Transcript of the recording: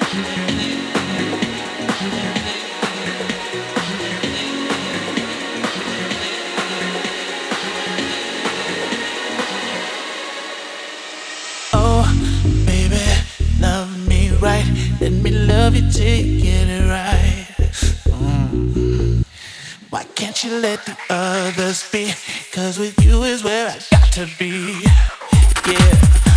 Oh, baby, love me right. Let me love you till you get it right. Why can't you let the others be? 'Cause with you is where I got to be. Yeah.